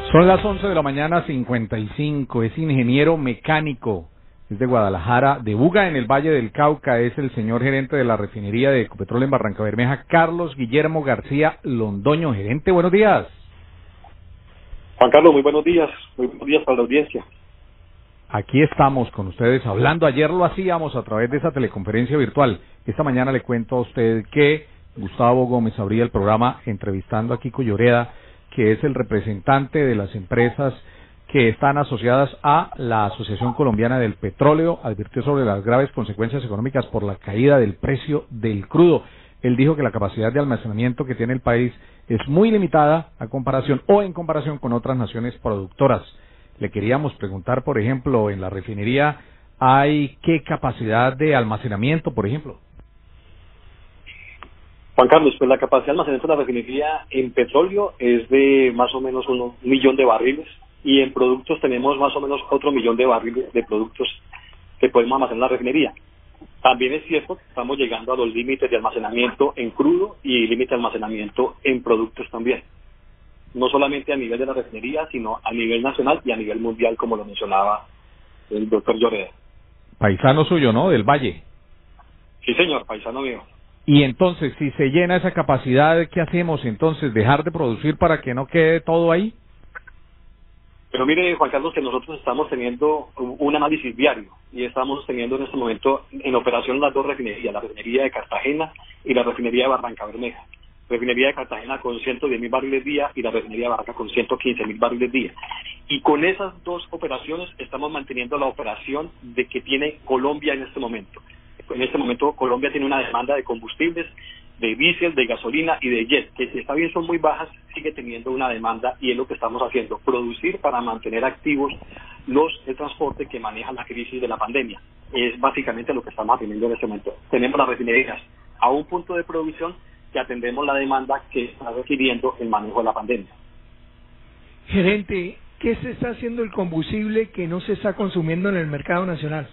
Son las 11 de la mañana, 55. Es ingeniero mecánico. Es de Guadalajara, de Buga, en el Valle del Cauca. Es el señor gerente de la refinería de Ecopetrol en Barrancabermeja, Carlos Guillermo García Londoño. Gerente, buenos días. Juan Carlos, muy buenos días para la audiencia. Aquí estamos con ustedes hablando. Ayer lo hacíamos a través de esa teleconferencia virtual. Esta mañana le cuento a usted que Gustavo Gómez abría el programa entrevistando a Kiko Lloreda, que es el representante de las empresas que están asociadas a la Asociación Colombiana del Petróleo. Advirtió sobre las graves consecuencias económicas por la caída del precio del crudo. Él dijo que la capacidad de almacenamiento que tiene el país es muy limitada en comparación con otras naciones productoras. Le queríamos preguntar, por ejemplo, en la refinería, ¿hay qué capacidad de almacenamiento, por ejemplo? Juan Carlos, pues la capacidad de almacenamiento de la refinería en petróleo es de más o menos 1 millón de barriles, y en productos tenemos más o menos otro 1 millón de barriles de productos que podemos almacenar en la refinería. También es cierto que estamos llegando a los límites de almacenamiento en crudo y límite de almacenamiento en productos también. No solamente a nivel de la refinería, sino a nivel nacional y a nivel mundial, como lo mencionaba el doctor Lloreda. Paisano suyo, ¿no? Del Valle. Sí, señor, paisano mío. Y entonces, si se llena esa capacidad, ¿qué hacemos entonces? ¿Dejar de producir para que no quede todo ahí? Pero mire, Juan Carlos, que nosotros estamos teniendo un análisis diario y estamos teniendo en este momento en operación las dos refinerías, la refinería de Cartagena y la refinería de Barrancabermeja. Refinería de Cartagena con 110.000 barriles día y la refinería de Barranca con 115.000 barriles día. Y con esas dos operaciones estamos manteniendo la operación de que tiene Colombia en este momento. En este momento Colombia tiene una demanda de combustibles, de diésel, de gasolina y de jet, que si está bien son muy bajas, sigue teniendo una demanda, y es lo que estamos haciendo, producir para mantener activos el transporte que maneja la crisis de la pandemia. Es básicamente lo que estamos haciendo en este momento. Tenemos las refinerías a un punto de producción que atendemos la demanda que está requiriendo el manejo de la pandemia. Gerente, ¿qué se está haciendo el combustible que no se está consumiendo en el mercado nacional?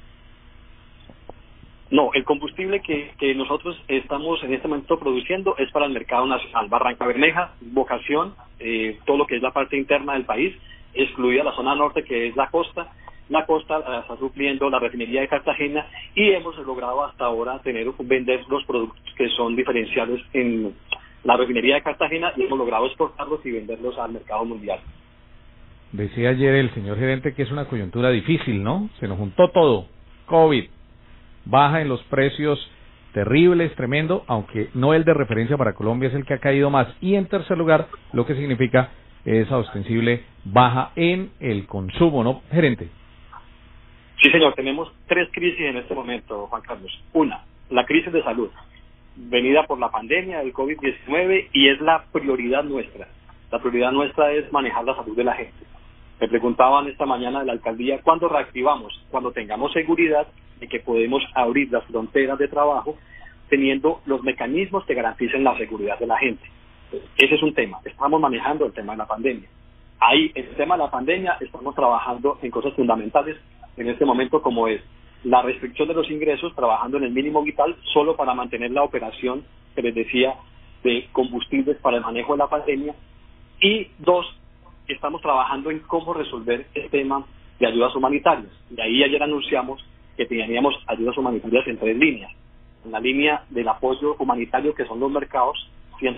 No, el combustible que nosotros estamos en este momento produciendo es para el mercado nacional. Barrancabermeja, vocación, todo lo que es la parte interna del país, excluida la zona norte, que es la costa. La costa la está supliendo la refinería de Cartagena, y hemos logrado hasta ahora vender los productos que son diferenciales en la refinería de Cartagena, y hemos logrado exportarlos y venderlos al mercado mundial. Decía ayer el señor gerente que es una coyuntura difícil, ¿no? Se nos juntó todo, COVID, baja en los precios, terribles, tremendo, aunque no el de referencia para Colombia es el que ha caído más, y en tercer lugar, lo que significa esa ostensible baja en el consumo, ¿no, gerente? Sí, señor, tenemos 3 crisis en este momento, Juan Carlos. Una, la crisis de salud, venida por la pandemia del COVID-19, y es la prioridad nuestra. La prioridad nuestra es manejar la salud de la gente. Me preguntaban esta mañana de la alcaldía, ¿cuándo reactivamos? Cuando tengamos seguridad de que podemos abrir las fronteras de trabajo, teniendo los mecanismos que garanticen la seguridad de la gente. Ese es un tema. Estamos manejando el tema de la pandemia. Ahí, en el tema de la pandemia, estamos trabajando en cosas fundamentales en este momento, como es la restricción de los ingresos, trabajando en el mínimo vital, solo para mantener la operación que les decía de combustibles para el manejo de la pandemia. Y 2, estamos trabajando en cómo resolver el tema de ayudas humanitarias. Y ahí ayer anunciamos que teníamos ayudas humanitarias en 3 líneas. En la línea del apoyo humanitario, que son los mercados,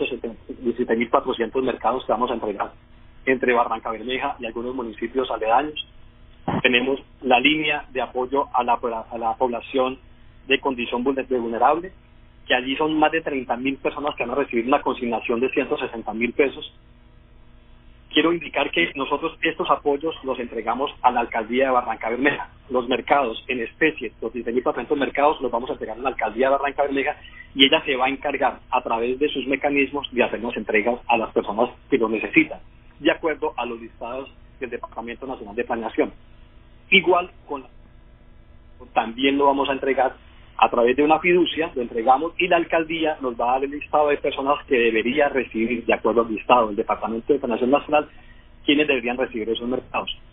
117.400 mercados que vamos a entregar entre Barrancabermeja y algunos municipios aledaños. Tenemos la línea de apoyo a la población de condición vulnerable, que allí son más de 30.000 personas que van a recibir una consignación de 160.000 pesos. Quiero indicar que nosotros estos apoyos los entregamos a la alcaldía de Barrancabermeja. Los mercados en especie, los 17.400 mercados, los vamos a entregar a la alcaldía de Barrancabermeja, y ella se va a encargar a través de sus mecanismos de hacernos entregas a las personas que lo necesitan, de acuerdo a los listados del Departamento Nacional de Planeación. Igual también lo vamos a entregar a través de una fiducia, lo entregamos, y la alcaldía nos va a dar el listado de personas que debería recibir, de acuerdo al listado del Departamento de Planeación Nacional, quienes deberían recibir esos mercados.